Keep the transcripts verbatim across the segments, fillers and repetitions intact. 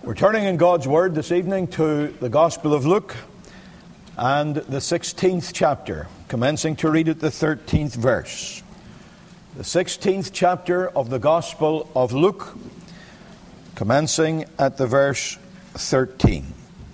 We're turning in God's Word this evening to the Gospel of Luke and the sixteenth chapter, commencing to read at the thirteenth verse. The sixteenth chapter of the Gospel of Luke, commencing at the verse thirteen.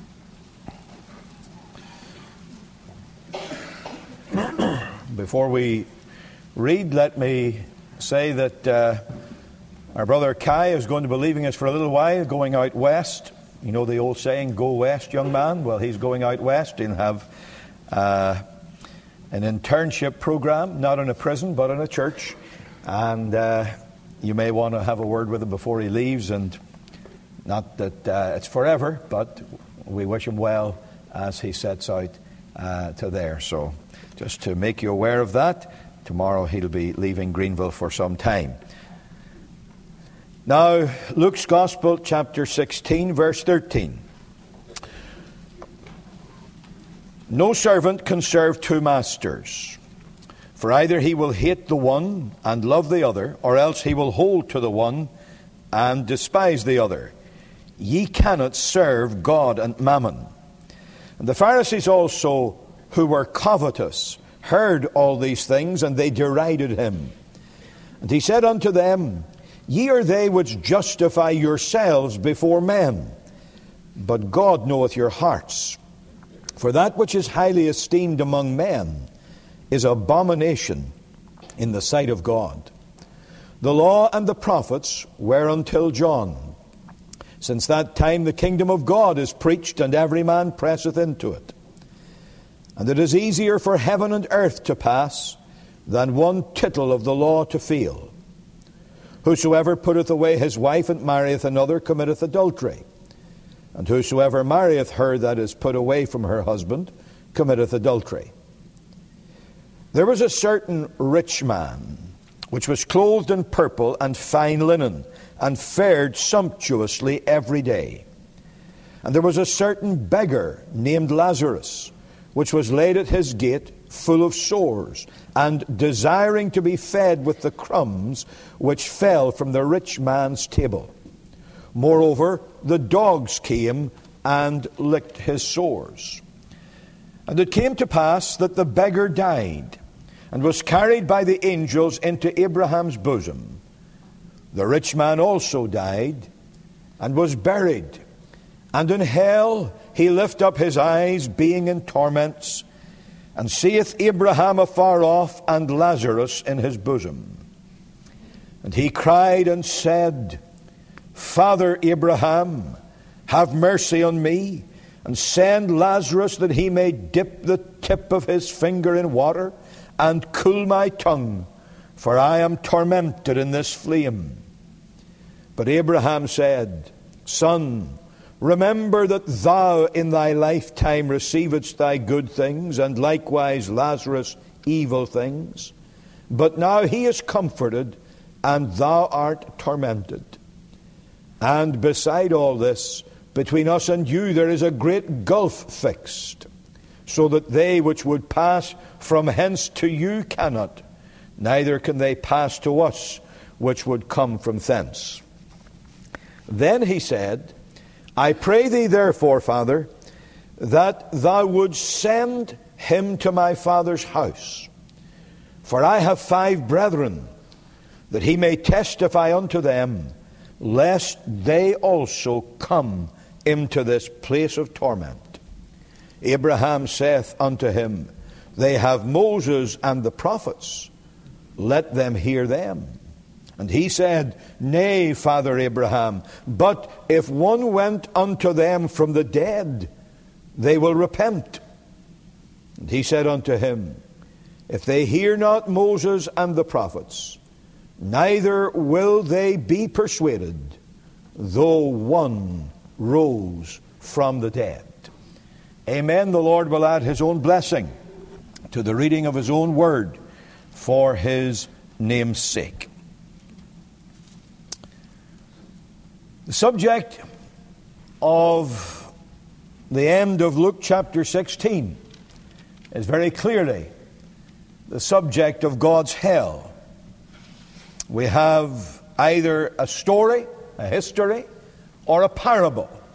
Before we read, let me say that uh, our brother Kai is going to be leaving us for a little while, going out west. You know the old saying, go west, young man? Well, he's going out west and have uh, an internship program, not in a prison, but in a church. And uh, you may want to have a word with him before he leaves. And not that uh, it's forever, but we wish him well as he sets out uh, to there. So just to make you aware of that, tomorrow he'll be leaving Greenville for some time. Now, Luke's Gospel, chapter sixteen, verse thirteen. No servant can serve two masters, for either he will hate the one and love the other, or else he will hold to the one and despise the other. Ye cannot serve God and mammon. And the Pharisees also, who were covetous, heard all these things, and they derided him. And he said unto them, Ye are they which justify yourselves before men, but God knoweth your hearts. For that which is highly esteemed among men is abomination in the sight of God. The law and the prophets were until John. Since that time the kingdom of God is preached, and every man presseth into it. And it is easier for heaven and earth to pass than one tittle of the law to fail. Whosoever putteth away his wife and marrieth another committeth adultery. And whosoever marrieth her that is put away from her husband committeth adultery. There was a certain rich man, which was clothed in purple and fine linen, and fared sumptuously every day. And there was a certain beggar named Lazarus, which was laid at his gate, full of sores, and desiring to be fed with the crumbs which fell from the rich man's table. Moreover, the dogs came and licked his sores. And it came to pass that the beggar died, and was carried by the angels into Abraham's bosom. The rich man also died, and was buried. And in hell he lift up his eyes, being in torments, and seeth Abraham afar off, and Lazarus in his bosom. And he cried and said, Father Abraham, have mercy on me, and send Lazarus that he may dip the tip of his finger in water, and cool my tongue, for I am tormented in this flame. But Abraham said, Son, remember that thou in thy lifetime receivedst thy good things, and likewise Lazarus evil things. But now he is comforted, and thou art tormented. And beside all this, between us and you there is a great gulf fixed, so that they which would pass from hence to you cannot, neither can they pass to us which would come from thence. Then he said, I pray thee therefore, Father, that thou wouldst send him to my father's house. For I have five brethren, that he may testify unto them, lest they also come into this place of torment. Abraham saith unto him, They have Moses and the prophets, let them hear them. And he said, Nay, Father Abraham, but if one went unto them from the dead, they will repent. And he said unto him, If they hear not Moses and the prophets, neither will they be persuaded, though one rose from the dead. Amen. The Lord will add his own blessing to the reading of his own word for his name's sake. The subject of the end of Luke chapter sixteen is very clearly the subject of God's hell. We have either a story, a history, or a parable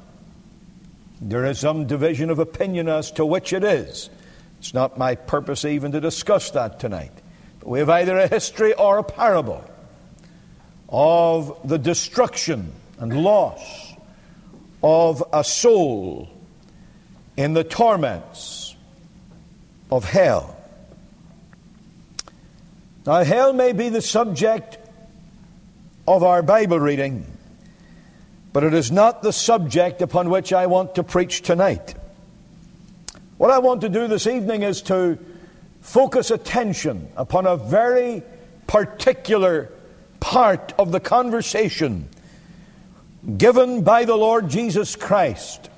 There is some division of opinion as to which it is. It's not my purpose even to discuss that tonight. But we have either a history or a parable of the destruction and loss of a soul in the torments of hell. Now, hell may be the subject of our Bible reading, but it is not the subject upon which I want to preach tonight. What I want to do this evening is to focus attention upon a very particular part of the conversation given by the Lord Jesus Christ,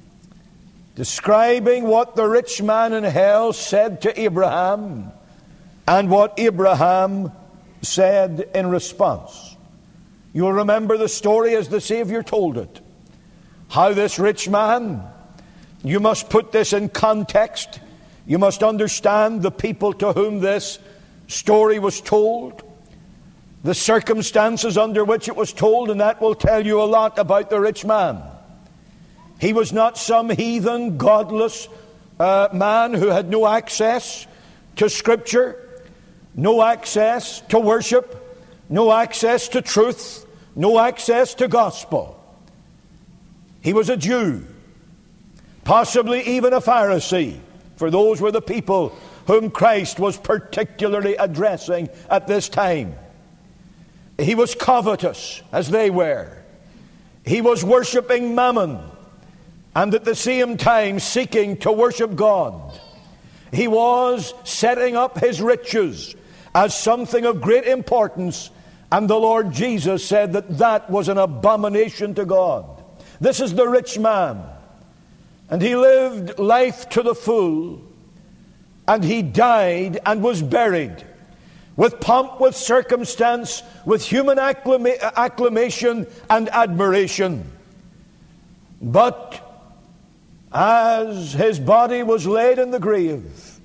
describing what the rich man in hell said to Abraham and what Abraham said in response. You'll remember the story as the Savior told it. How this rich man, you must put this in context. You must understand the people to whom this story was told, the circumstances under which it was told, and that will tell you a lot about the rich man. He was not some heathen, godless uh, man who had no access to Scripture, no access to worship, no access to truth, no access to gospel. He was a Jew, possibly even a Pharisee, for those were the people whom Christ was particularly addressing at this time. He was covetous, as they were. He was worshiping mammon, and at the same time seeking to worship God. He was setting up his riches as something of great importance, and the Lord Jesus said that that was an abomination to God. This is the rich man, and he lived life to the full, and he died and was buried with pomp, with circumstance, with human acclama- acclamation and admiration. But as his body was laid in the grave,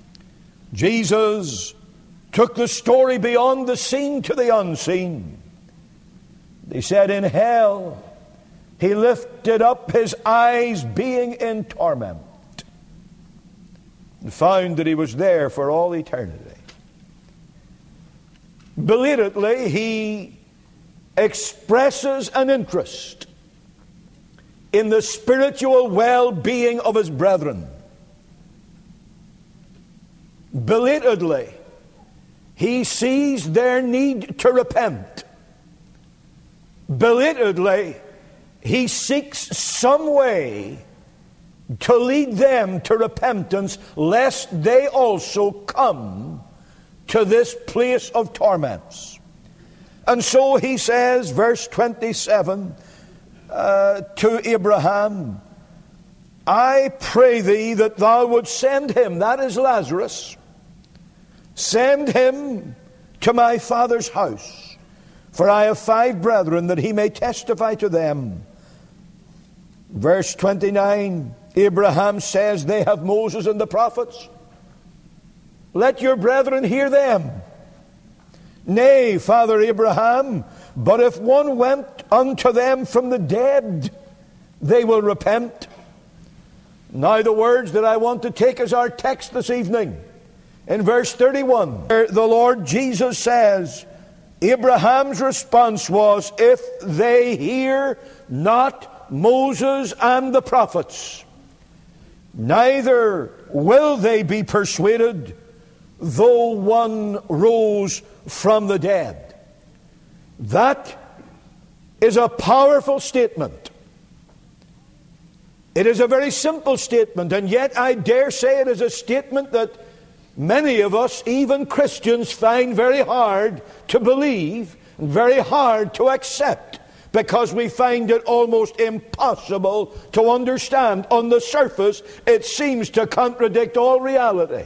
Jesus took the story beyond the seen to the unseen. They said in hell, he lifted up his eyes being in torment and found that he was there for all eternity. Belatedly, he expresses an interest in the spiritual well-being of his brethren. Belatedly, he sees their need to repent. Belatedly, he seeks some way to lead them to repentance, lest they also come to this place of torments. And so he says, verse twenty-seven, uh, to Abraham, I pray thee that thou would send him, that is Lazarus, send him to my father's house, for I have five brethren, that he may testify to them. Verse twenty-nine, Abraham says, they have Moses and the prophets. Let your brethren hear them. Nay, Father Abraham, but if one went unto them from the dead, they will repent. Now the words that I want to take as our text this evening, in verse thirty-one, the Lord Jesus says, Abraham's response was, if they hear not Moses and the prophets, neither will they be persuaded, though one rose from the dead. That is a powerful statement. It is a very simple statement, and yet I dare say it is a statement that many of us, even Christians, find very hard to believe and very hard to accept, because we find it almost impossible to understand. On the surface, it seems to contradict all reality.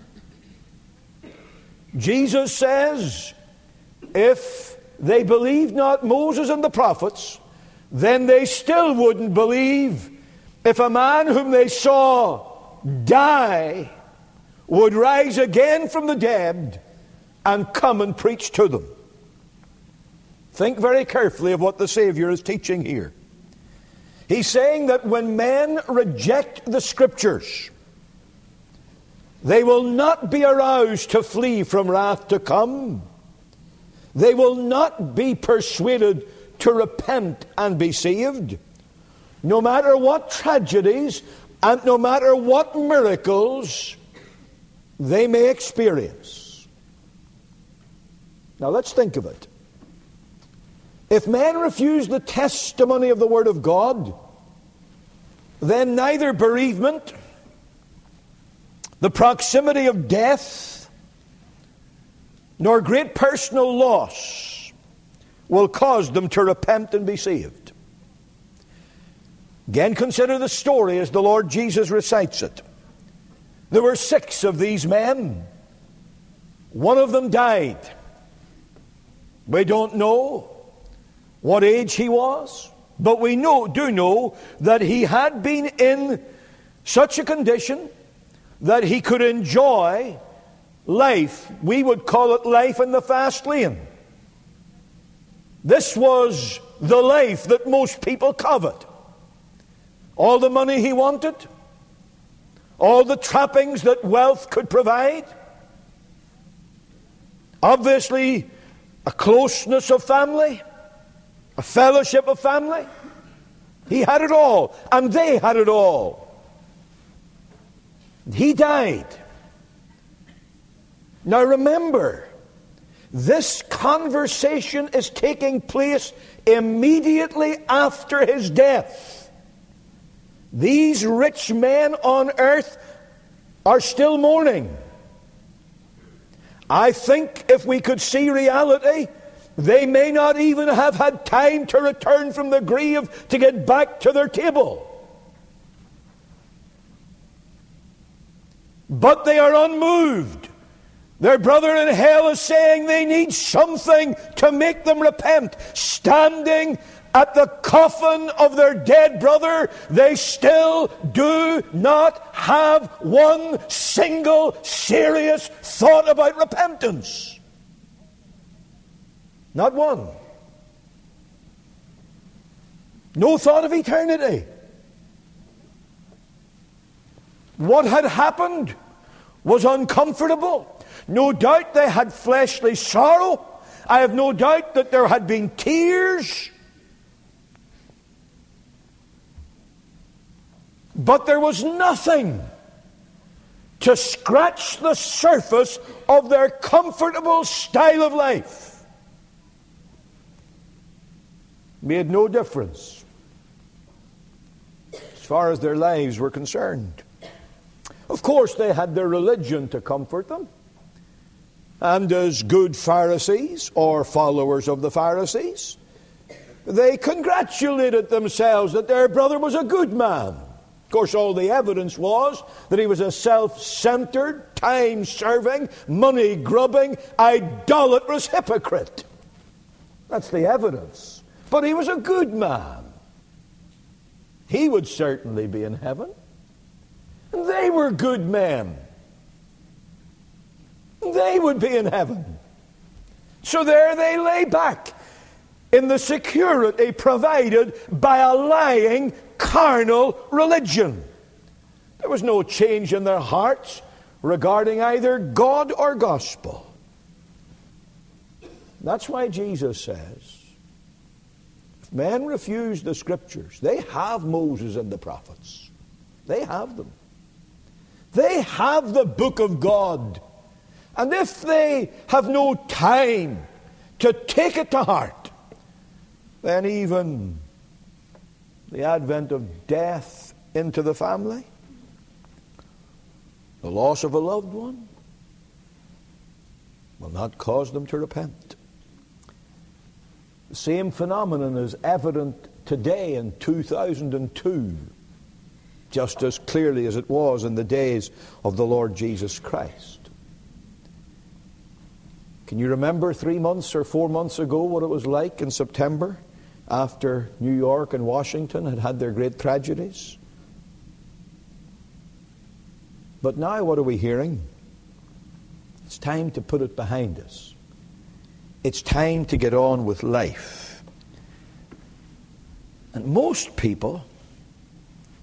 Jesus says, if they believed not Moses and the prophets, then they still wouldn't believe if a man whom they saw die would rise again from the dead and come and preach to them. Think very carefully of what the Savior is teaching here. He's saying that when men reject the Scriptures, they will not be aroused to flee from wrath to come. They will not be persuaded to repent and be saved. No matter what tragedies and no matter what miracles they may experience. Now let's think of it. If men refuse the testimony of the Word of God, then neither bereavement, the proximity of death, nor great personal loss will cause them to repent and be saved. Again, consider the story as the Lord Jesus recites it. There were six of these men. One of them died. We don't know what age he was, but we know, do know that he had been in such a condition that he could enjoy life. We would call it life in the fast lane. This was the life that most people covet. All the money he wanted, all the trappings that wealth could provide, obviously a closeness of family, a fellowship of family. He had it all, and they had it all. He died. Now remember, this conversation is taking place immediately after his death. These rich men on earth are still mourning. I think if we could see reality, they may not even have had time to return from the grave to get back to their table. But they are unmoved. Their brother in hell is saying they need something to make them repent. Standing at the coffin of their dead brother, they still do not have one single serious thought about repentance. Not one. No thought of eternity. What had happened was uncomfortable. No doubt they had fleshly sorrow. I have no doubt that there had been tears. But there was nothing to scratch the surface of their comfortable style of life. Made no difference as far as their lives were concerned. Of course, they had their religion to comfort them. And as good Pharisees, or followers of the Pharisees, they congratulated themselves that their brother was a good man. Of course, all the evidence was that he was a self-centered, time-serving, money-grubbing, idolatrous hypocrite. That's the evidence. But he was a good man. He would certainly be in heaven. And they were good men. They would be in heaven. So there they lay back in the security provided by a lying, carnal religion. There was no change in their hearts regarding either God or gospel. That's why Jesus says, if men refuse the Scriptures, they have Moses and the prophets. They have them. They have the book of God. And if they have no time to take it to heart, then even the advent of death into the family, the loss of a loved one, will not cause them to repent. The same phenomenon is evident today in two thousand two, just as clearly as it was in the days of the Lord Jesus Christ. Can you remember three months or four months ago what it was like in September after New York and Washington had had their great tragedies? But now what are we hearing? It's time to put it behind us. It's time to get on with life. And most people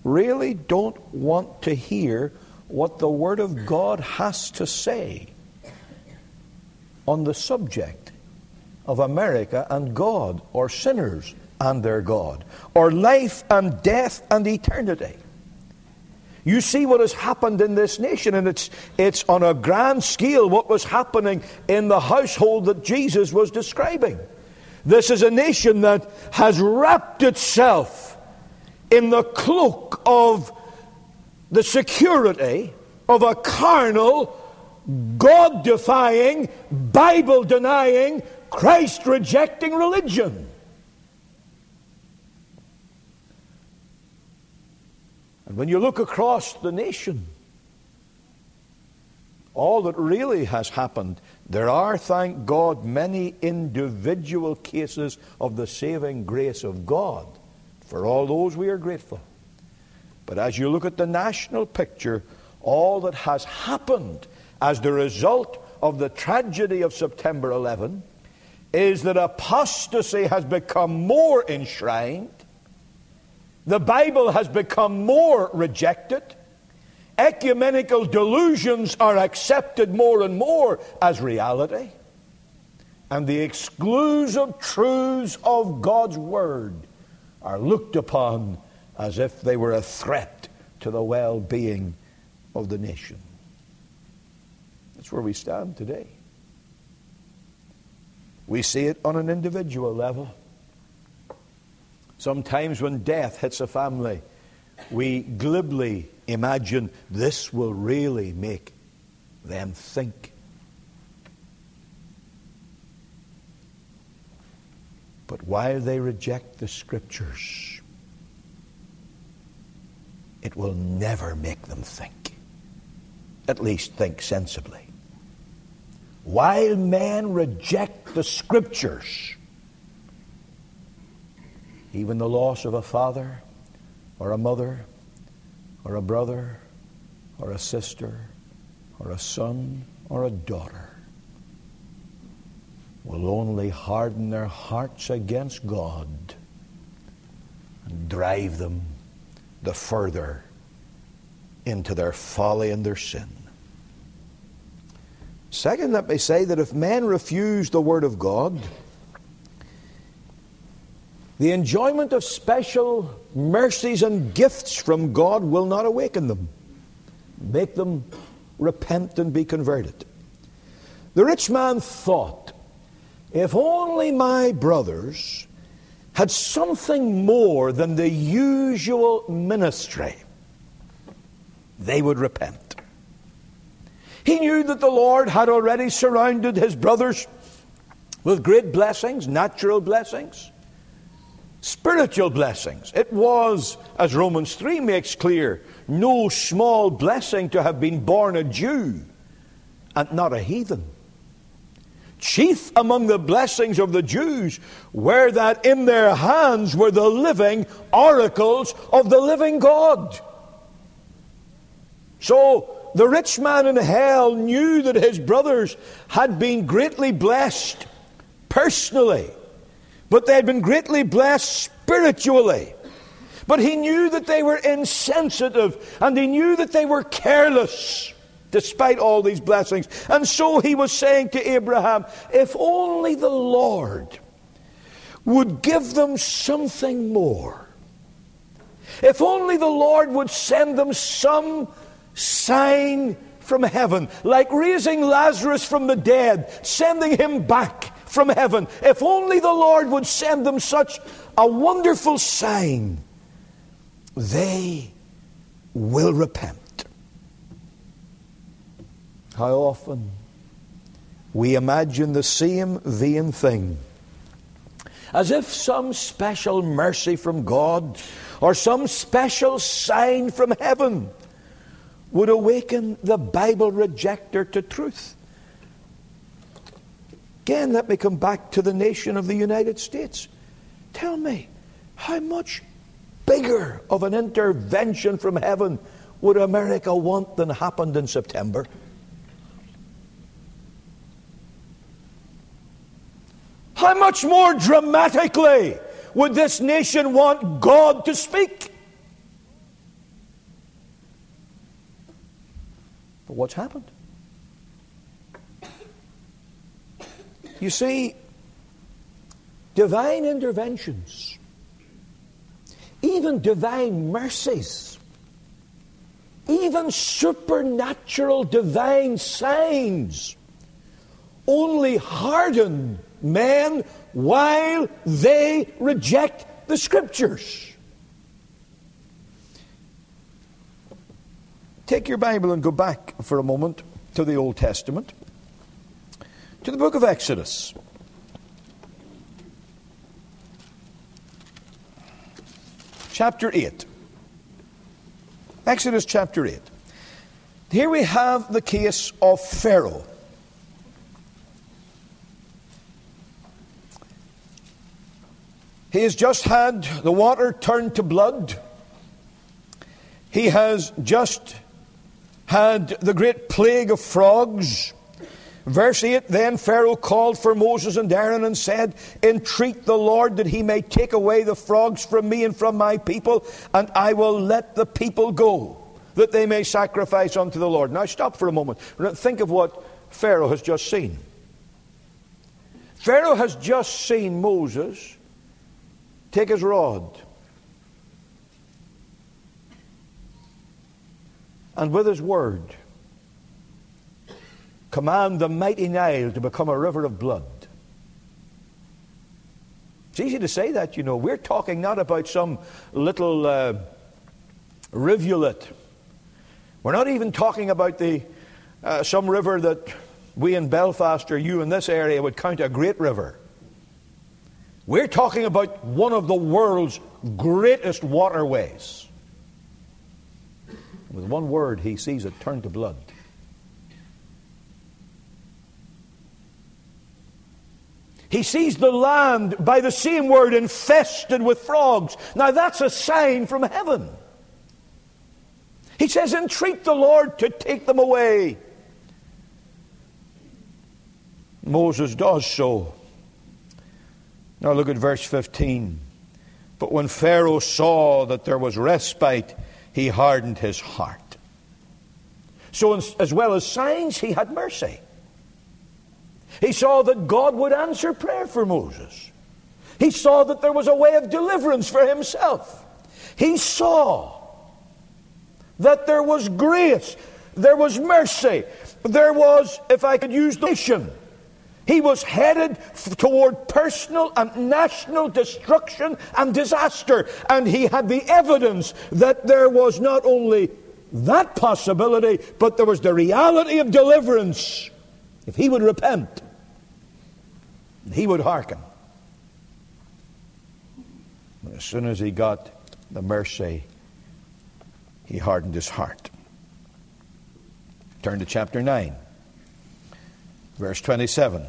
really don't want to hear what the Word of God has to say on the subject of America and God, or sinners and their God, or life and death and eternity. You see what has happened in this nation, and it's, it's on a grand scale what was happening in the household that Jesus was describing. This is a nation that has wrapped itself in the cloak of the security of a carnal, God-defying, Bible-denying, Christ-rejecting religion. And when you look across the nation, all that really has happened, there are, thank God, many individual cases of the saving grace of God. For all those we are grateful. But as you look at the national picture, all that has happened as the result of the tragedy of September eleventh is that apostasy has become more enshrined. The Bible has become more rejected. Ecumenical delusions are accepted more and more as reality. And the exclusive truths of God's Word are looked upon as if they were a threat to the well-being of the nation. That's where we stand today. We see it on an individual level. Sometimes when death hits a family, we glibly imagine this will really make them think. But while they reject the Scriptures, it will never make them think. At least think sensibly. While men reject the Scriptures, even the loss of a father or a mother or a brother or a sister or a son or a daughter will only harden their hearts against God and drive them the further into their folly and their sin. Second, let me say that if men refuse the Word of God, the enjoyment of special mercies and gifts from God will not awaken them, make them repent and be converted. The rich man thought, if only my brothers had something more than the usual ministry, they would repent. He knew that the Lord had already surrounded his brothers with great blessings, natural blessings, spiritual blessings. It was, as Romans three makes clear, no small blessing to have been born a Jew and not a heathen. Chief among the blessings of the Jews were that in their hands were the living oracles of the living God. So the rich man in hell knew that his brothers had been greatly blessed personally, but they had been greatly blessed spiritually. But he knew that they were insensitive, and he knew that they were careless despite all these blessings. And so he was saying to Abraham, if only the Lord would give them something more. If only the Lord would send them some sign from heaven, like raising Lazarus from the dead, sending him back from heaven. If only the Lord would send them such a wonderful sign, they will repent. How often we imagine the same vain thing, as if some special mercy from God or some special sign from heaven would awaken the Bible rejecter to truth. Again, let me come back to the nation of the United States. Tell me, how much bigger of an intervention from heaven would America want than happened in September? How much more dramatically would this nation want God to speak? But what's happened? You see, divine interventions, even divine mercies, even supernatural divine signs only harden men while they reject the Scriptures. Take your Bible and go back for a moment to the Old Testament, to the book of Exodus. Chapter eight. Exodus chapter eight. Here we have the case of Pharaoh. He has just had the water turned to blood. He has just had the great plague of frogs. Verse eight, then Pharaoh called for Moses and Aaron and said, entreat the Lord that he may take away the frogs from me and from my people, and I will let the people go, that they may sacrifice unto the Lord. Now stop for a moment. Think of what Pharaoh has just seen. Pharaoh has just seen Moses take his rod and with his word command the mighty Nile to become a river of blood. It's easy to say that, you know. We're talking not about some little uh, rivulet. We're not even talking about the uh, some river that we in Belfast or you in this area would count a great river. We're talking about one of the world's greatest waterways. With one word, he sees it turn to blood. He sees the land, by the same word, infested with frogs. Now that's a sign from heaven. He says, entreat the Lord to take them away. Moses does so. Now look at verse fifteen. But when Pharaoh saw that there was respite, he hardened his heart. So as well as signs, he had mercy. He saw that God would answer prayer for Moses. He saw that there was a way of deliverance for himself. He saw that there was grace, there was mercy, there was, if I could use the nation, he was headed toward personal and national destruction and disaster. And he had the evidence that there was not only that possibility, but there was the reality of deliverance. If he would repent, he would hearken. But as soon as he got the mercy, he hardened his heart. Turn to chapter nine, verse twenty-seven.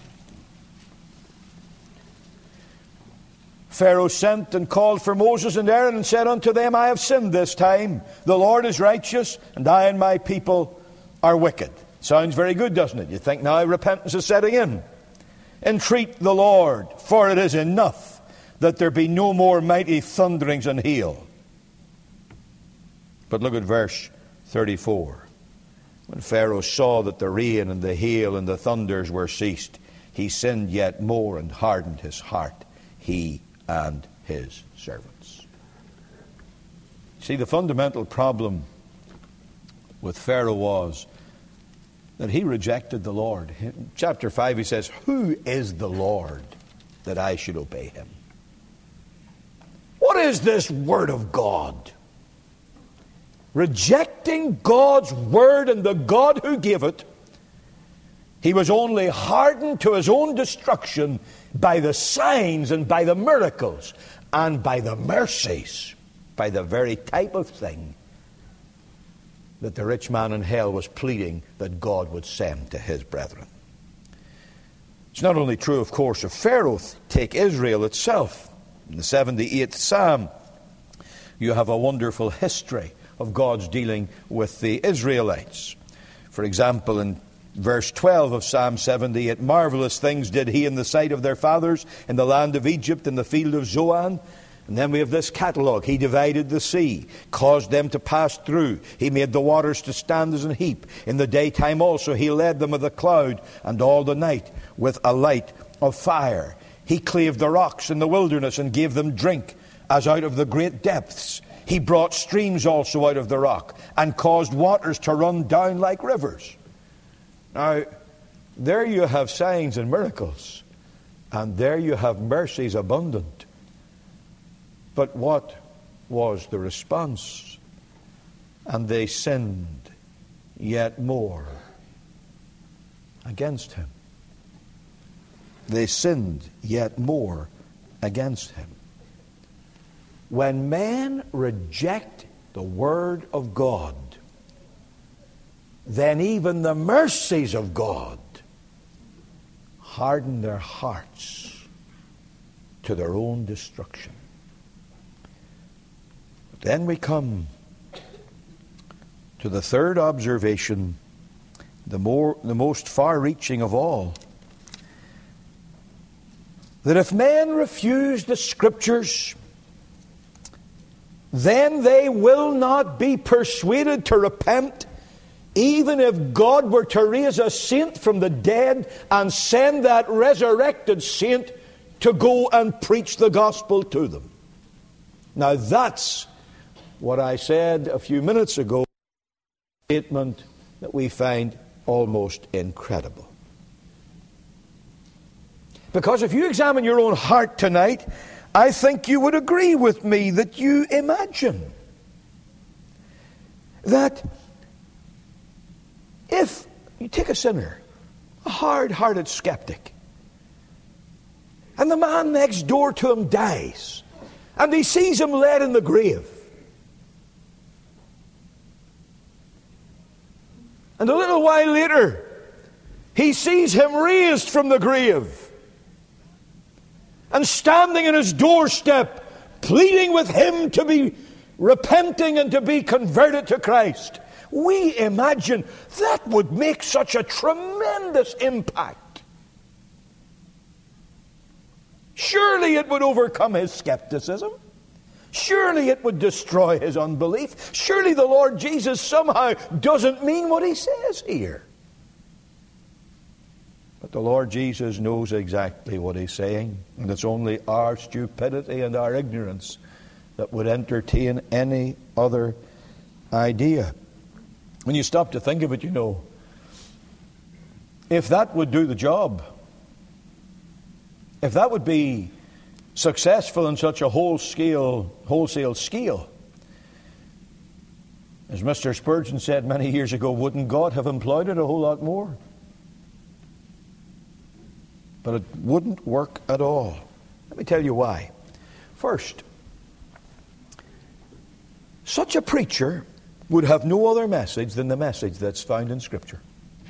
Pharaoh sent and called for Moses and Aaron and said unto them, I have sinned this time. The Lord is righteous, and I and my people are wicked. Sounds very good, doesn't it? You think now repentance is setting in. Entreat the Lord, for it is enough that there be no more mighty thunderings and hail. But look at verse thirty-four. When Pharaoh saw that the rain and the hail and the thunders were ceased, he sinned yet more and hardened his heart, he and his servants. See, the fundamental problem with Pharaoh was that he rejected the Lord. In chapter five he says, who is the Lord that I should obey him? What is this word of God? Rejecting God's word and the God who gave it, he was only hardened to his own destruction by the signs and by the miracles and by the mercies, by the very type of thing that the rich man in hell was pleading that God would send to his brethren. It's not only true, of course, of Pharaoh. Take Israel itself. In the seventy-eighth Psalm, you have a wonderful history of God's dealing with the Israelites. For example, in verse twelve of Psalm seventy-eight, marvelous things did he in the sight of their fathers in the land of Egypt, in the field of Zoan. And then we have this catalogue. He divided the sea, caused them to pass through. He made the waters to stand as an heap. In the daytime also he led them with a cloud, and all the night with a light of fire. He clave the rocks in the wilderness and gave them drink as out of the great depths. He brought streams also out of the rock and caused waters to run down like rivers. Now, there you have signs and miracles, and there you have mercies abundant. But what was the response? And they sinned yet more against him. They sinned yet more against him. When men reject the word of God, then even the mercies of God harden their hearts to their own destruction. Then we come to the third observation, the more, the most far-reaching of all. That if men refuse the Scriptures, then they will not be persuaded to repent, even if God were to raise a saint from the dead and send that resurrected saint to go and preach the gospel to them. Now that's what I said a few minutes ago, a statement that we find almost incredible. Because if you examine your own heart tonight, I think you would agree with me that you imagine that if you take a sinner, a hard-hearted skeptic, and the man next door to him dies, and he sees him laid in the grave, and a little while later, he sees him raised from the grave and standing in his doorstep, pleading with him to be repenting and to be converted to Christ. We imagine that would make such a tremendous impact. Surely it would overcome his skepticism. Surely it would destroy his unbelief. Surely the Lord Jesus somehow doesn't mean what he says here. But the Lord Jesus knows exactly what he's saying, and it's only our stupidity and our ignorance that would entertain any other idea. When you stop to think of it, you know, if that would do the job, if that would be successful in such a whole scale, wholesale scale, as Mister Spurgeon said many years ago, wouldn't God have employed it a whole lot more? But it wouldn't work at all. Let me tell you why. First, such a preacher would have no other message than the message that's found in Scripture.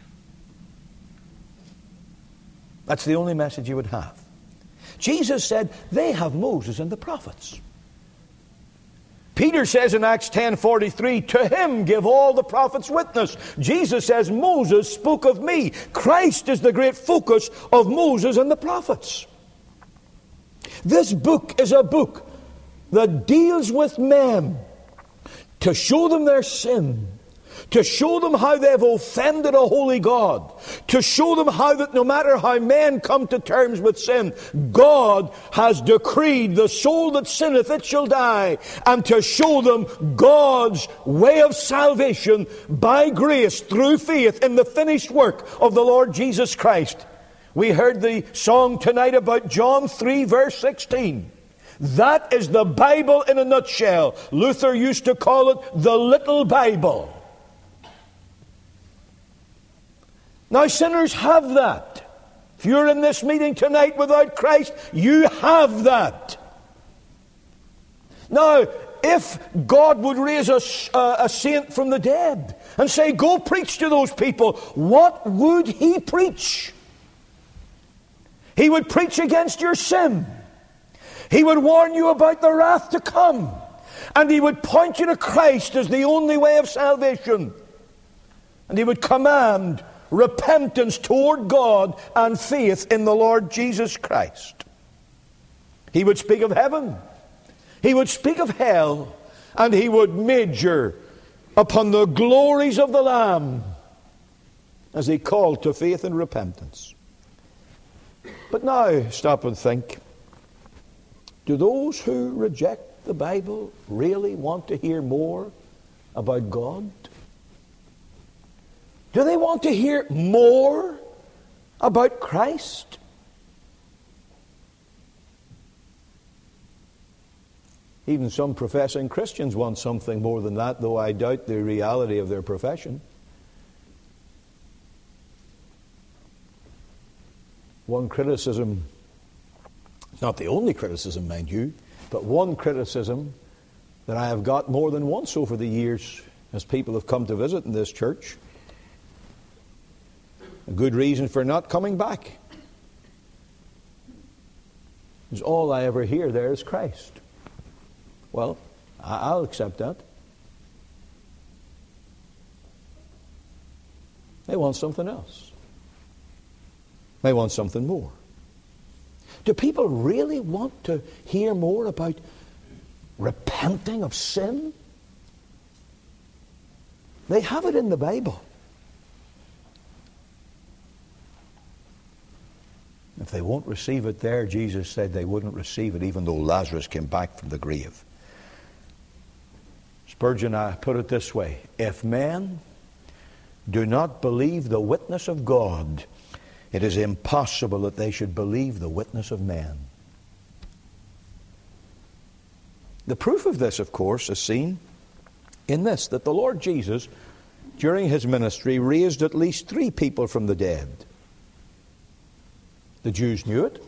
That's the only message he would have. Jesus said, they have Moses and the prophets. Peter says in Acts ten forty-three, to him give all the prophets witness. Jesus says, Moses spoke of me. Christ is the great focus of Moses and the prophets. This book is a book that deals with men to show them their sin, to show them how they've offended a holy God, to show them how that no matter how men come to terms with sin, God has decreed the soul that sinneth, it shall die, and to show them God's way of salvation by grace through faith in the finished work of the Lord Jesus Christ. We heard the song tonight about John three verse sixteen. That is the Bible in a nutshell. Luther used to call it the little Bible. Now sinners have that. If you're in this meeting tonight without Christ, you have that. Now, if God would raise a, a saint from the dead and say, go preach to those people, what would he preach? He would preach against your sin. He would warn you about the wrath to come. And he would point you to Christ as the only way of salvation. And he would command repentance toward God and faith in the Lord Jesus Christ. He would speak of heaven. He would speak of hell, and he would major upon the glories of the Lamb as he called to faith and repentance. But now, stop and think. Do those who reject the Bible really want to hear more about God? Do they want to hear more about Christ? Even some professing Christians want something more than that, though I doubt the reality of their profession. One criticism, not the only criticism, mind you, but one criticism that I have got more than once over the years as people have come to visit in this church, a good reason for not coming back, is all I ever hear there is Christ. Well, I'll accept that. They want something else. They want something more. Do people really want to hear more about repenting of sin? They have it in the Bible. If they won't receive it there, Jesus said they wouldn't receive it even though Lazarus came back from the grave. Spurgeon I put it this way: if men do not believe the witness of God, it is impossible that they should believe the witness of men. The proof of this, of course, is seen in this, that the Lord Jesus, during his ministry, raised at least three people from the dead. The Jews knew it.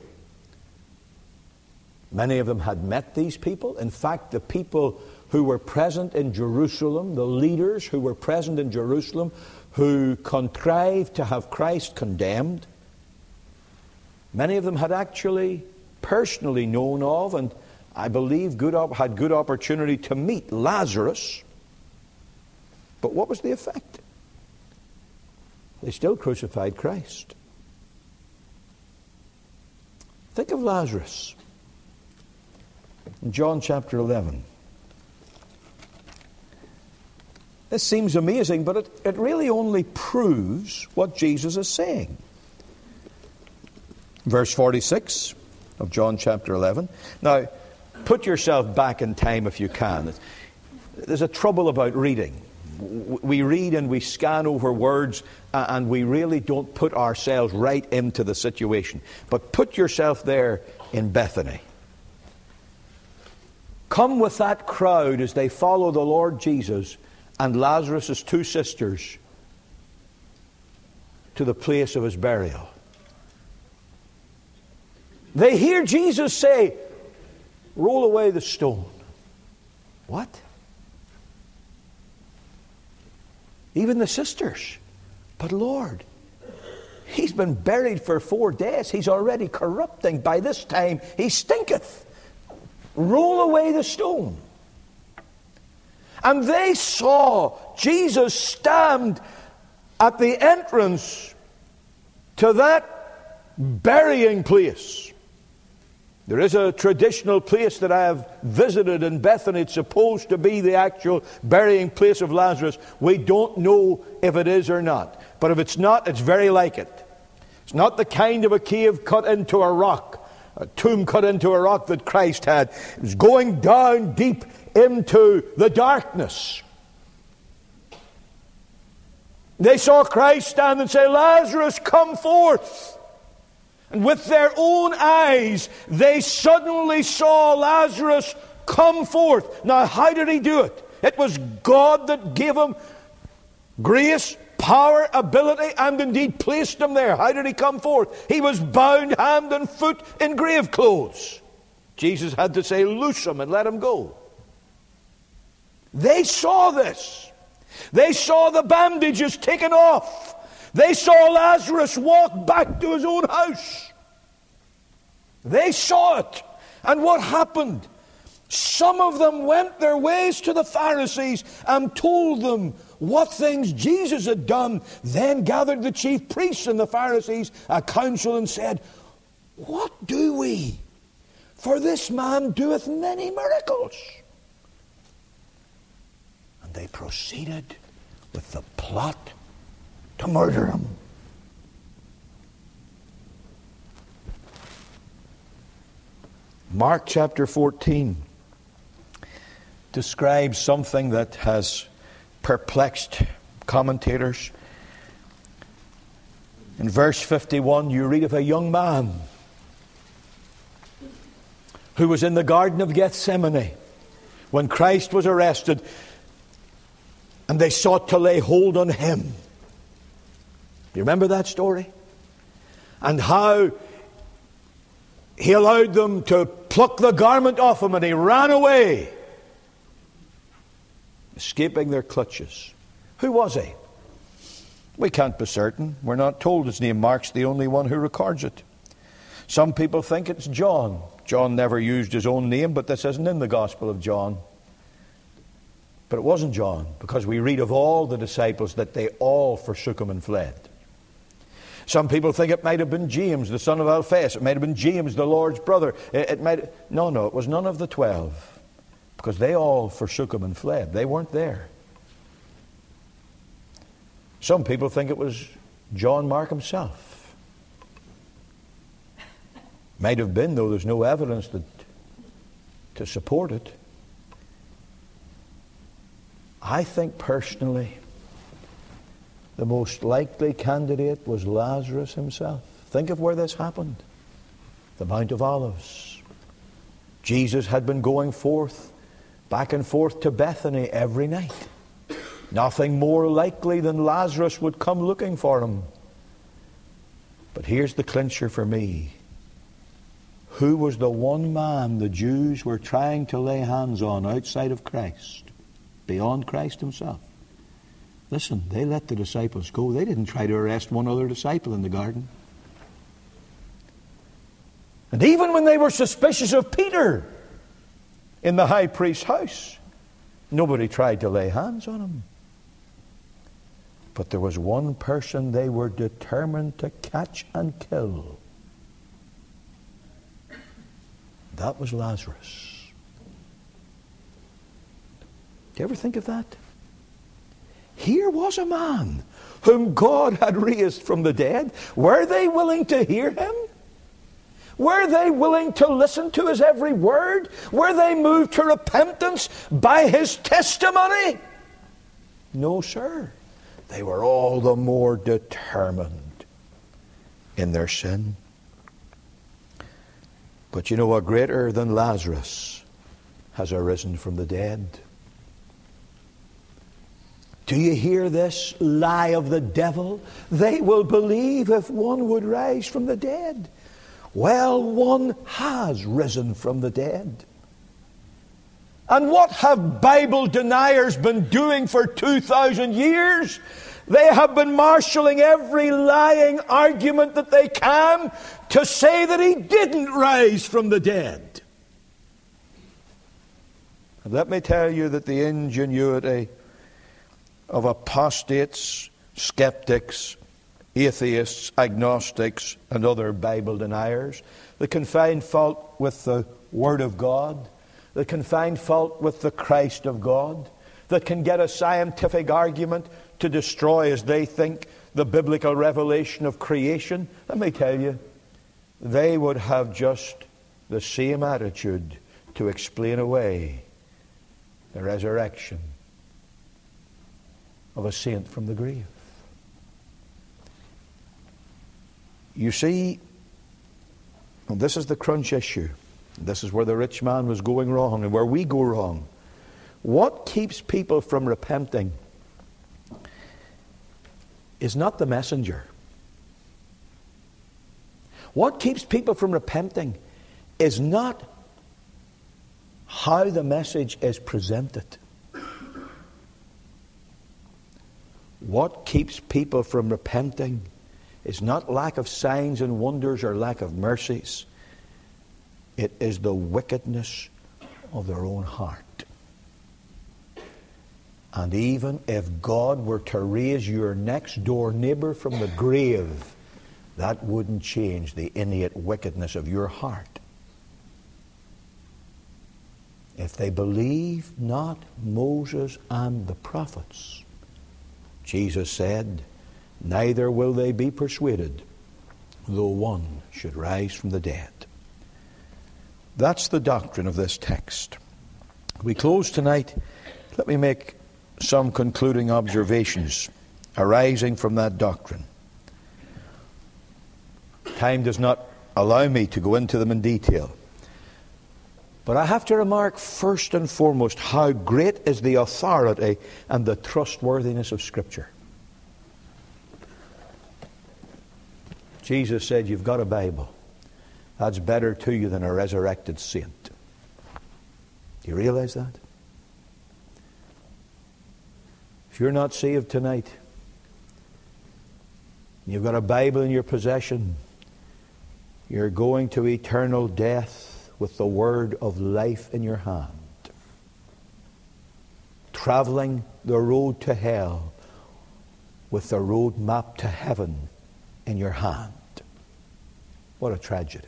Many of them had met these people. In fact, the people who were present in Jerusalem, the leaders who were present in Jerusalem, who contrived to have Christ condemned, many of them had actually personally known of, and I believe good op- had good opportunity to meet Lazarus. But what was the effect? They still crucified Christ. Think of Lazarus in John chapter eleven. This seems amazing, but it, it really only proves what Jesus is saying. Verse forty-six of John chapter eleven. Now, put yourself back in time if you can. There's a trouble about reading. We read and we scan over words and we really don't put ourselves right into the situation. But put yourself there in Bethany. Come with that crowd as they follow the Lord Jesus and Lazarus' two sisters to the place of his burial. They hear Jesus say, "Roll away the stone." What? Even the sisters. But Lord, he's been buried for four days. He's already corrupting. By this time, he stinketh. Roll away the stone. And they saw Jesus stand at the entrance to that burying place. There is a traditional place that I have visited in Bethany. It's supposed to be the actual burying place of Lazarus. We don't know if it is or not. But if it's not, it's very like it. It's not the kind of a cave cut into a rock, a tomb cut into a rock that Christ had. It was going down deep into the darkness. They saw Christ stand and say, "Lazarus, come forth." And with their own eyes, they suddenly saw Lazarus come forth. Now, how did he do it? It was God that gave him grace, power, ability, and indeed placed him there. How did he come forth? He was bound hand and foot in grave clothes. Jesus had to say, "Loose him and let him go." They saw this. They saw the bandages taken off. They saw Lazarus walk back to his own house. They saw it. And what happened? Some of them went their ways to the Pharisees and told them what things Jesus had done. Then gathered the chief priests and the Pharisees a council and said, "What do we? for this man doeth many miracles. And they proceeded with the plot to murder him. Mark chapter fourteen describes something that has perplexed commentators. In verse fifty-one, you read of a young man who was in the Garden of Gethsemane when Christ was arrested, and they sought to lay hold on him. Do you remember that story? And how he allowed them to pluck the garment off him, and he ran away, escaping their clutches. Who was he? We can't be certain. We're not told his name. Mark's the only one who records it. Some people think it's John. John never used his own name, but this isn't in the Gospel of John. But it wasn't John, because we read of all the disciples that they all forsook him and fled. Some people think it might have been James, the son of Alphaeus. It might have been James, the Lord's brother. It, it might. No, no, it was none of the twelve, because they all forsook him and fled. They weren't there. Some people think it was John Mark himself. Might have been, though there's no evidence that, to support it. I think personally the most likely candidate was Lazarus himself. Think of where this happened. The Mount of Olives. Jesus had been going forth, back and forth to Bethany every night. Nothing more likely than Lazarus would come looking for him. But here's the clincher for me. Who was the one man the Jews were trying to lay hands on outside of Christ, beyond Christ himself? Listen, they let the disciples go. They didn't try to arrest one other disciple in the garden. And even when they were suspicious of Peter in the high priest's house, nobody tried to lay hands on him. But there was one person they were determined to catch and kill. That was Lazarus. Do you ever think of that? Here was a man whom God had raised from the dead. Were they willing to hear him? Were they willing to listen to his every word? Were they moved to repentance by his testimony? No, sir. They were all the more determined in their sin. But you know what? Greater than Lazarus has arisen from the dead. Do you hear this lie of the devil? They will believe if one would rise from the dead. Well, one has risen from the dead. And what have Bible deniers been doing for two thousand years? They have been marshalling every lying argument that they can to say that he didn't rise from the dead. And let me tell you that the ingenuity of apostates, skeptics, atheists, agnostics, and other Bible deniers that can find fault with the Word of God, that can find fault with the Christ of God, that can get a scientific argument to destroy, as they think, the biblical revelation of creation. Let me tell you, they would have just the same attitude to explain away the resurrection of a saint from the grave. You see, and this is the crunch issue. This is where the rich man was going wrong and where we go wrong. What keeps people from repenting is not the messenger. What keeps people from repenting is not how the message is presented. What keeps people from repenting is not lack of signs and wonders or lack of mercies. It is the wickedness of their own heart. And even if God were to raise your next door neighbor from the grave, that wouldn't change the innate wickedness of your heart. if they believe not Moses and the prophets, Jesus said, neither will they be persuaded, though one should rise from the dead. That's the doctrine of this text. We close tonight. Let me make some concluding observations arising from that doctrine. Time does not allow me to go into them in detail. But I have to remark first and foremost how great is the authority and the trustworthiness of Scripture. Jesus said, you've got a Bible. That's better to you than a resurrected saint. Do you realize that? If you're not saved tonight, you've got a Bible in your possession, you're going to eternal death with the word of life in your hand, traveling the road to hell with the road map to heaven in your hand. What a tragedy.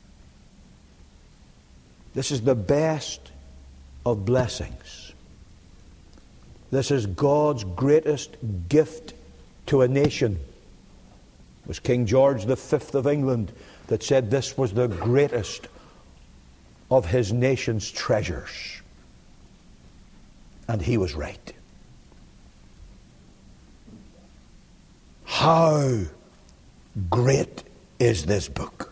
This is the best of blessings. This is God's greatest gift to a nation. It was King George the Fifth of England that said this was the greatest of his nation's treasures. And he was right. How great is this book?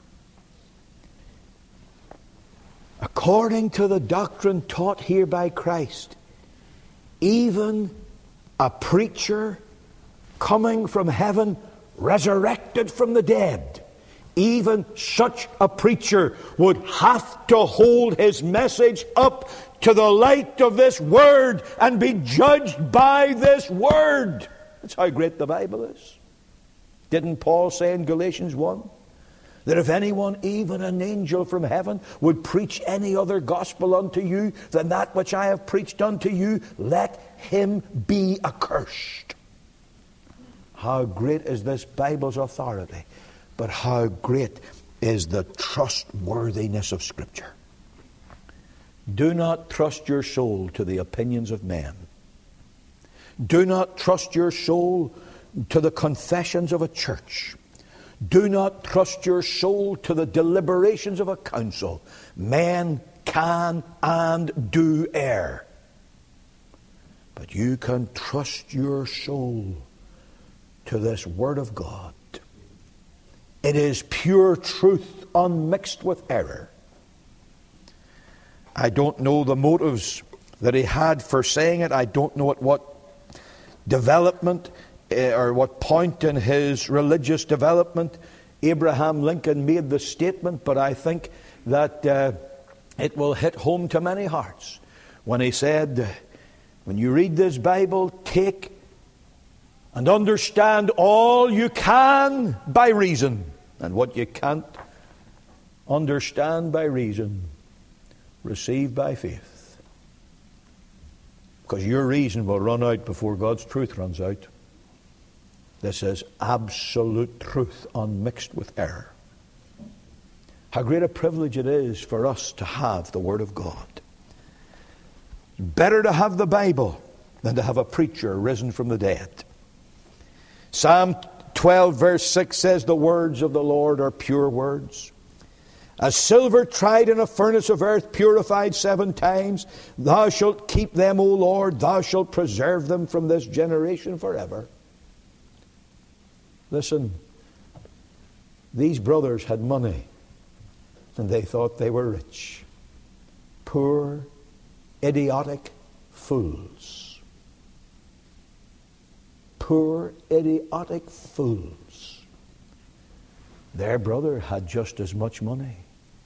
According to the doctrine taught here by Christ, even a preacher coming from heaven, resurrected from the dead, even such a preacher would have to hold his message up to the light of this Word and be judged by this Word. That's how great the Bible is. Didn't Paul say in Galatians one that if anyone, even an angel from heaven, would preach any other gospel unto you than that which I have preached unto you, let him be accursed? How great is this Bible's authority, but how great is the trustworthiness of Scripture. Do not trust your soul to the opinions of men. Do not trust your soul to the confessions of a church. Do not trust your soul to the deliberations of a council. Men can and do err. But you can trust your soul to this Word of God. It is pure truth unmixed with error. I don't know the motives that he had for saying it. I don't know at what development uh, or what point in his religious development Abraham Lincoln made the statement, but I think that uh, it will hit home to many hearts when he said, when you read this Bible, take and understand all you can by reason, and what you can't understand by reason, receive by faith. Because your reason will run out before God's truth runs out. This is absolute truth unmixed with error. How great a privilege it is for us to have the Word of God. Better to have the Bible than to have a preacher risen from the dead. Psalm twelve verse six says, the words of the Lord are pure words. As silver tried in a furnace of earth, purified seven times, thou shalt keep them, O Lord, thou shalt preserve them from this generation forever. Listen, these brothers had money, and they thought they were rich. Poor, idiotic fools. Poor, idiotic fools. Their brother had just as much money,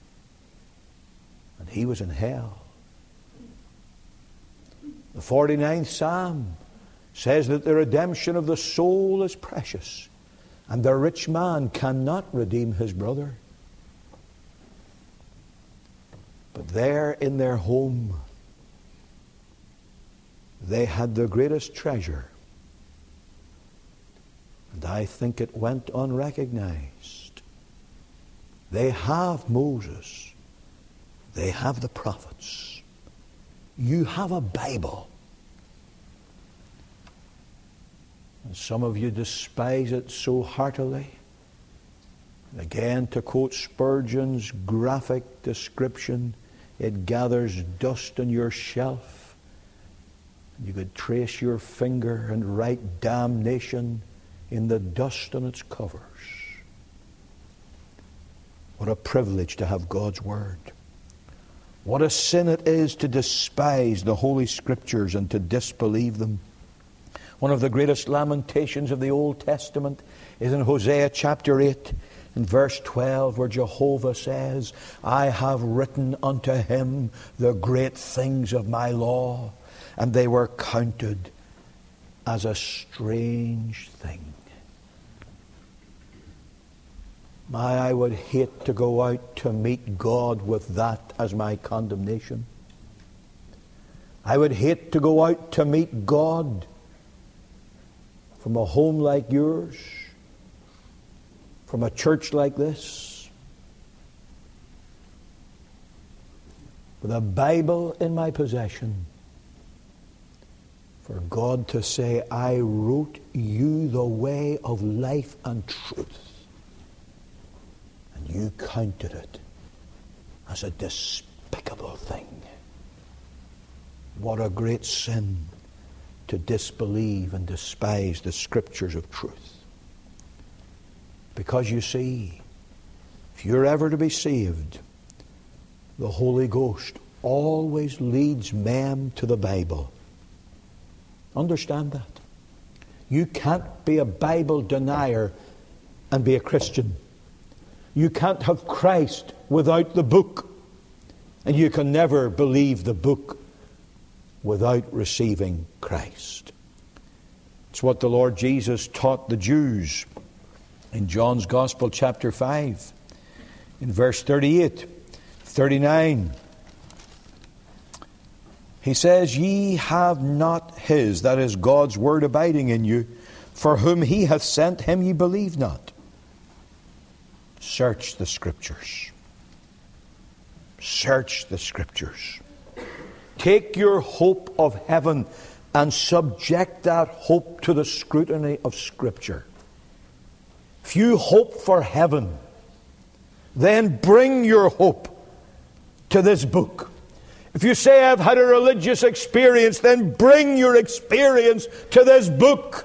and he was in hell. The forty-ninth Psalm says that the redemption of the soul is precious, and the rich man cannot redeem his brother. But there in their home, they had the greatest treasure. And I think it went unrecognized. They have Moses. They have the prophets. You have a Bible. And some of you despise it so heartily. Again, to quote Spurgeon's graphic description, it gathers dust on your shelf. You could trace your finger and write damnation in the dust on its covers. What a privilege to have God's Word. What a sin it is to despise the Holy Scriptures and to disbelieve them. One of the greatest lamentations of the Old Testament is in Hosea chapter eight, in verse twelve, where Jehovah says, I have written unto him the great things of my law, and they were counted as a strange thing. My, I would hate to go out to meet God with that as my condemnation. I would hate to go out to meet God from a home like yours, from a church like this, with a Bible in my possession, for God to say, I wrote you the way of life and truth, and you counted it as a despicable thing. What a great sin to disbelieve and despise the Scriptures of truth. Because you see, if you're ever to be saved, the Holy Ghost always leads men to the Bible. Understand that. You can't be a Bible denier and be a Christian. You can't have Christ without the book. And you can never believe the book without receiving Christ. It's what the Lord Jesus taught the Jews in John's Gospel, chapter five, in verse thirty-eight, thirty-nine. He says, Ye have not his, that is God's word, abiding in you, for whom he hath sent him ye believe not. Search the Scriptures. Search the Scriptures. Take your hope of heaven and subject that hope to the scrutiny of Scripture. If you hope for heaven, then bring your hope to this book. If you say, I've had a religious experience, then bring your experience to this book.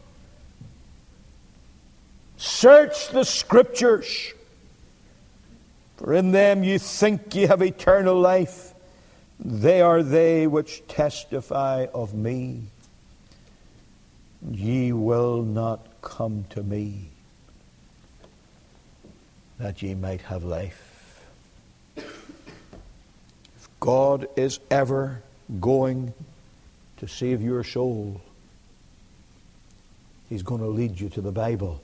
Search the Scriptures, for in them you think ye have eternal life. They are they which testify of me. Ye will not come to me, that ye might have life. If God is ever going to save your soul, He's going to lead you to the Bible.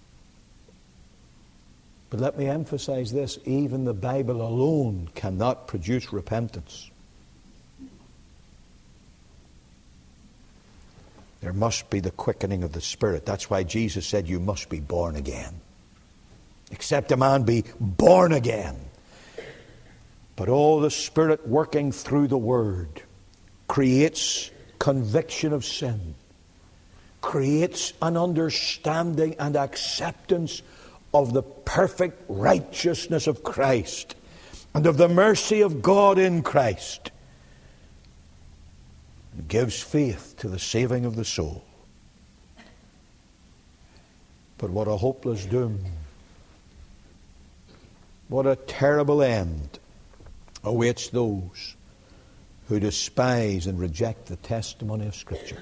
But let me emphasize this, even the Bible alone cannot produce repentance. There must be the quickening of the Spirit. That's why Jesus said you must be born again. Except a man be born again. But oh, the Spirit working through the Word creates conviction of sin, creates an understanding and acceptance of the perfect righteousness of Christ and of the mercy of God in Christ, and gives faith to the saving of the soul. But what a hopeless doom, what a terrible end awaits those who despise and reject the testimony of Scripture.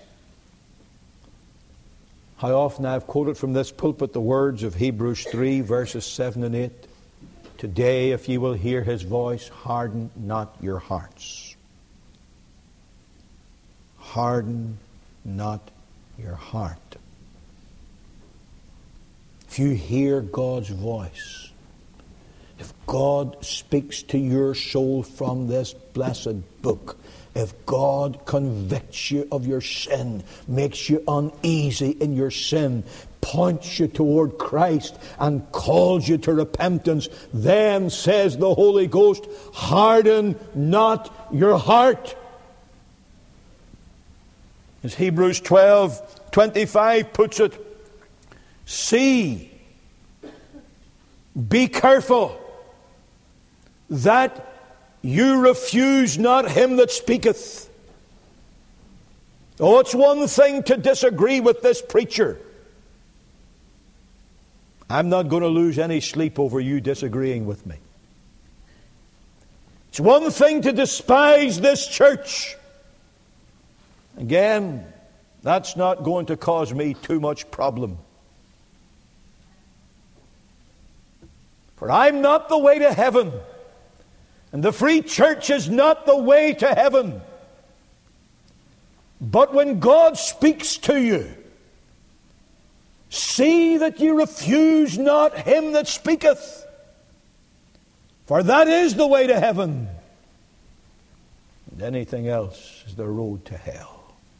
How often I've quoted from this pulpit the words of Hebrews three, verses seven and eight. Today, if ye will hear His voice, harden not your hearts. Harden not your heart. If you hear God's voice, If God speaks to your soul from this blessed book, if God convicts you of your sin, makes you uneasy in your sin, points you toward Christ and calls you to repentance, then, says the Holy Ghost, harden not your heart. As Hebrews twelve twenty-five puts it, see, be careful that you refuse not him that speaketh. Oh, it's one thing to disagree with this preacher. I'm not going to lose any sleep over you disagreeing with me. It's one thing to despise this church. Again, that's not going to cause me too much problem. For I'm not the way to heaven. And the free church is not the way to heaven. But when God speaks to you, see that you refuse not him that speaketh. For that is the way to heaven. And anything else is the road to hell.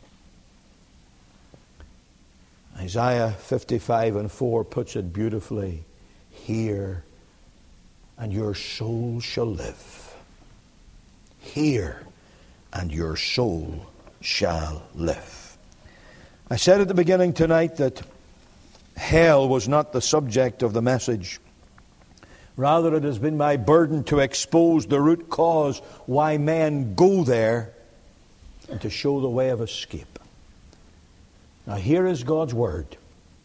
Isaiah fifty-five and four puts it beautifully. Hear, and your soul shall live. Hear, and your soul shall live. I said at the beginning tonight that hell was not the subject of the message. Rather, it has been my burden to expose the root cause why men go there and to show the way of escape. Now, here is God's word.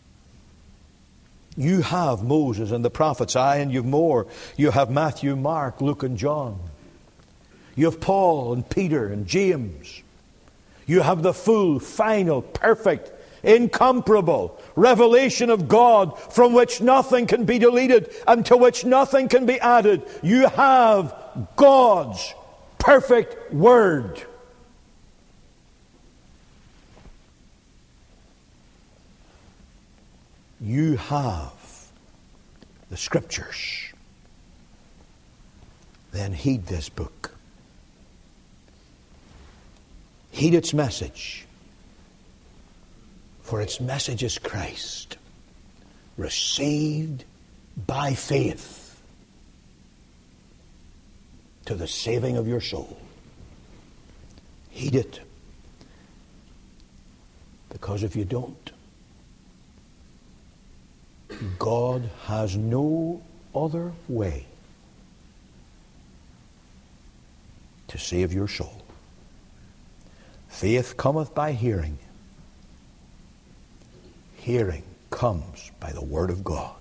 You have Moses and the prophets, aye, and you've more. You have Matthew, Mark, Luke, and John. You have Paul and Peter and James. You have the full, final, perfect, incomparable revelation of God from which nothing can be deleted and to which nothing can be added. You have God's perfect word. You have the Scriptures. Then heed this book. Heed its message. For its message is Christ, received by faith to the saving of your soul. Heed it. Because if you don't, God has no other way to save your soul. Faith cometh by hearing. Hearing comes by the Word of God.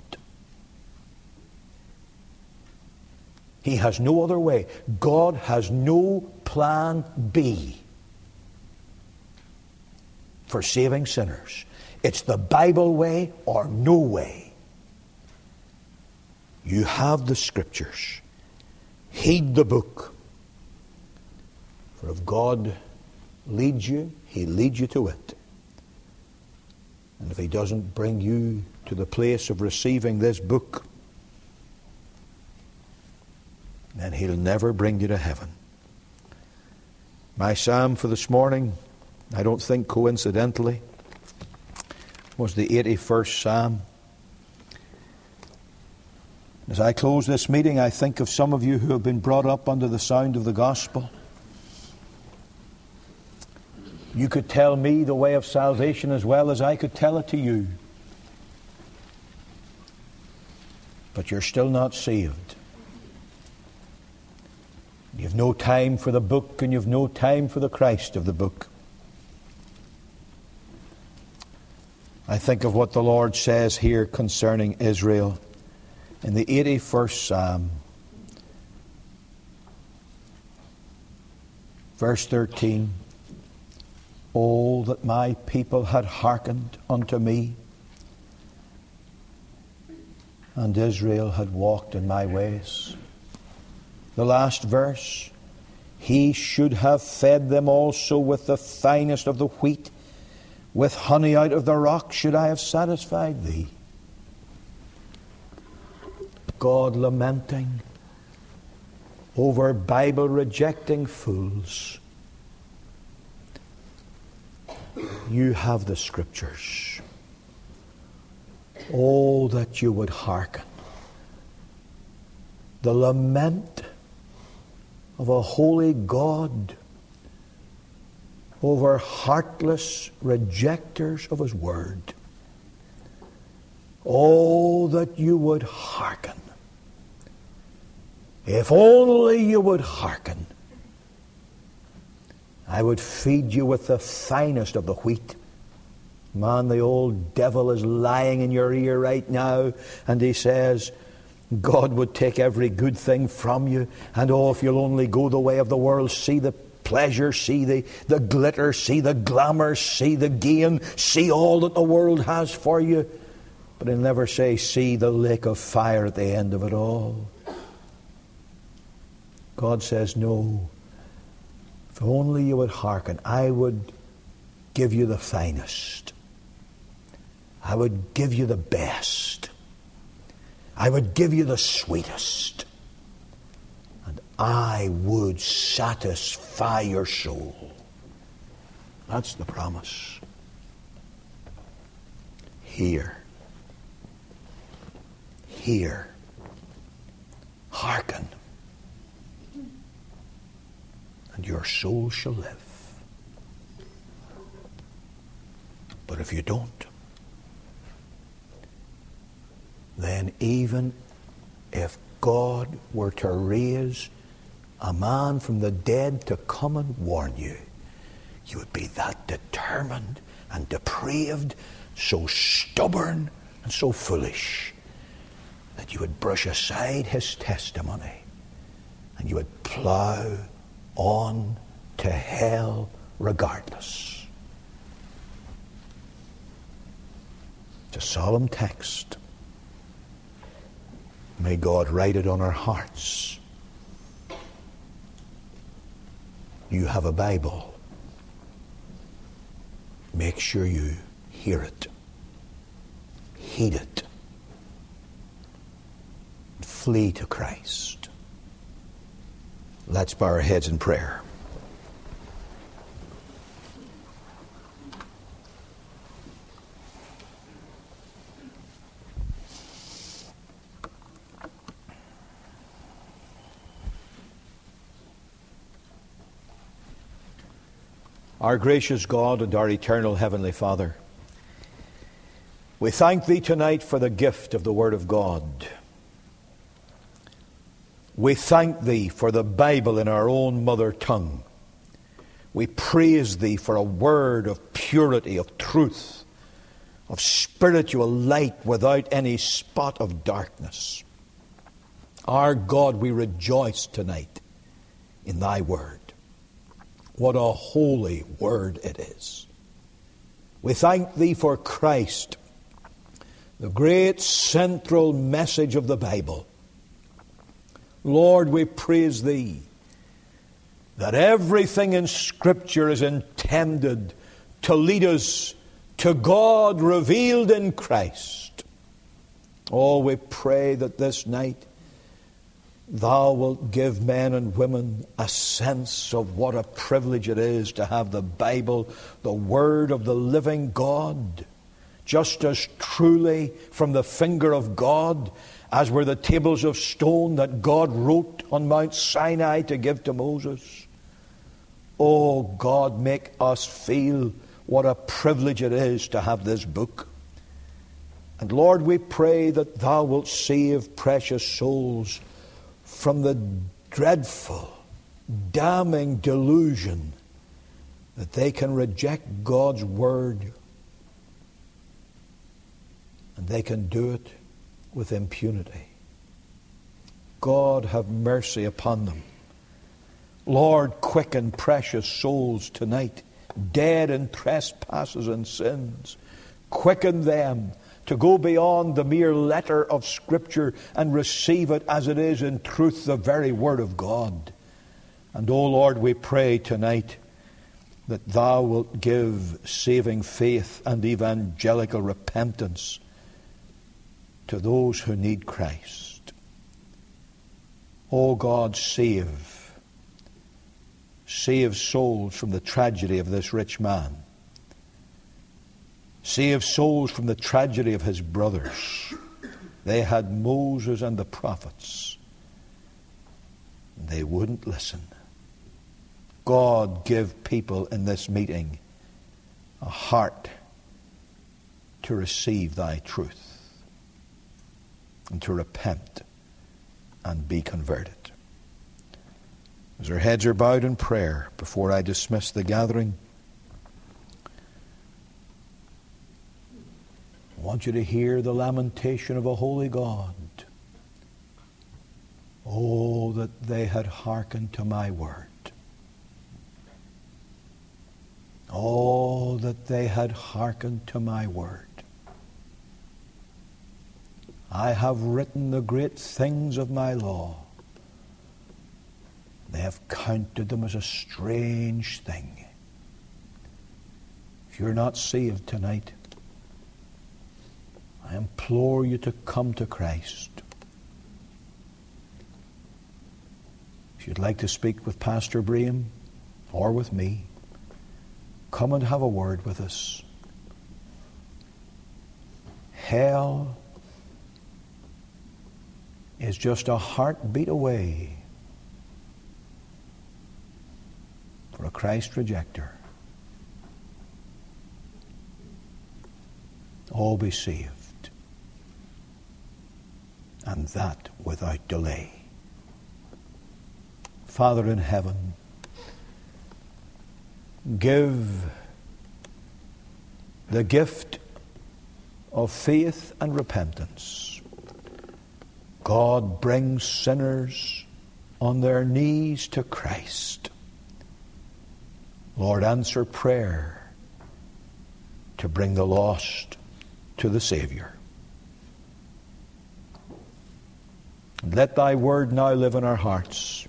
He has no other way. God has no plan B for saving sinners. It's the Bible way or no way. You have the Scriptures. Heed the book. For if God leads you, He leads you to it. And if He doesn't bring you to the place of receiving this book, then He'll never bring you to heaven. My psalm for this morning, I don't think coincidentally, was the eighty-first Psalm. As I close this meeting, I think of some of you who have been brought up under the sound of the gospel. You could tell me the way of salvation as well as I could tell it to you. But you're still not saved. You've no time for the book, and you've no time for the Christ of the book. I think of what the Lord says here concerning Israel in the eighty-first Psalm, verse thirteen. Oh, that my people had hearkened unto me, and Israel had walked in my ways. The last verse, He should have fed them also with the finest of the wheat, with honey out of the rock should I have satisfied thee. God lamenting over Bible-rejecting fools. You have the Scriptures. Oh, that you would hearken. The lament of a holy God over heartless rejectors of His Word. Oh, that you would hearken. If only you would hearken. I would feed you with the finest of the wheat. Man, the old devil is lying in your ear right now, and he says, God would take every good thing from you, and oh, if you'll only go the way of the world, see the pleasure, see the, the glitter, see the glamour, see the gain, see all that the world has for you. But he'll never say, see the lake of fire at the end of it all. God says, no. If only you would hearken, I would give you the finest. I would give you the best. I would give you the sweetest. And I would satisfy your soul. That's the promise. Hear. Hear. Hearken. And your soul shall live. But if you don't, then even if God were to raise a man from the dead to come and warn you, you would be that determined and depraved, so stubborn and so foolish, that you would brush aside his testimony and you would plough on to hell regardless. It's a solemn text. May God write it on our hearts. You have a Bible. Make sure you hear it, heed it, and flee to Christ. Let's bow our heads in prayer. Our gracious God and our eternal Heavenly Father, we thank Thee tonight for the gift of the Word of God. We thank Thee for the Bible in our own mother tongue. We praise Thee for a word of purity, of truth, of spiritual light without any spot of darkness. Our God, we rejoice tonight in Thy Word. What a holy word it is. We thank Thee for Christ, the great central message of the Bible. Lord, we praise Thee that everything in Scripture is intended to lead us to God revealed in Christ. Oh, we pray that this night Thou wilt give men and women a sense of what a privilege it is to have the Bible, the Word of the living God, just as truly from the finger of God as were the tables of stone that God wrote on Mount Sinai to give to Moses. Oh God, make us feel what a privilege it is to have this book. And Lord, we pray that Thou wilt save precious souls from the dreadful, damning delusion that they can reject God's Word and they can do it with impunity. God, have mercy upon them. Lord, quicken precious souls tonight, dead in trespasses and sins. Quicken them to go beyond the mere letter of Scripture and receive it as it is in truth, the very Word of God. And, O Lord, we pray tonight that Thou wilt give saving faith and evangelical repentance to those who need Christ. Oh God, save. Save souls from the tragedy of this rich man. Save souls from the tragedy of his brothers. They had Moses and the prophets. They wouldn't listen. God, give people in this meeting a heart to receive thy truth and to repent and be converted. As our heads are bowed in prayer, before I dismiss the gathering, I want you to hear the lamentation of a holy God. Oh, that they had hearkened to my word. Oh, that they had hearkened to my word. I have written the great things of my law. They have counted them as a strange thing. If you're not saved tonight, I implore you to come to Christ. If you'd like to speak with Pastor Braham or with me, come and have a word with us. Hell is just a heartbeat away for a Christ rejecter. All be saved, and that without delay. Father in heaven, give the gift of faith and repentance. God brings sinners on their knees to Christ. Lord, answer prayer to bring the lost to the Savior. Let thy word now live in our hearts.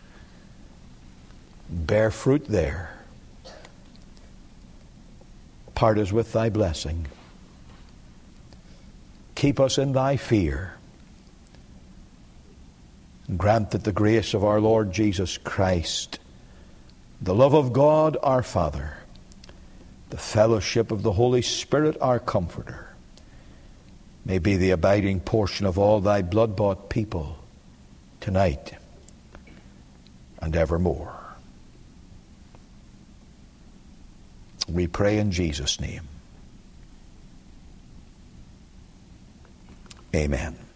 Bear fruit there. Part us with thy blessing. Keep us in thy fear. Grant that the grace of our Lord Jesus Christ, the love of God our Father, the fellowship of the Holy Spirit our Comforter, may be the abiding portion of all thy blood-bought people tonight and evermore. We pray in Jesus' name. Amen.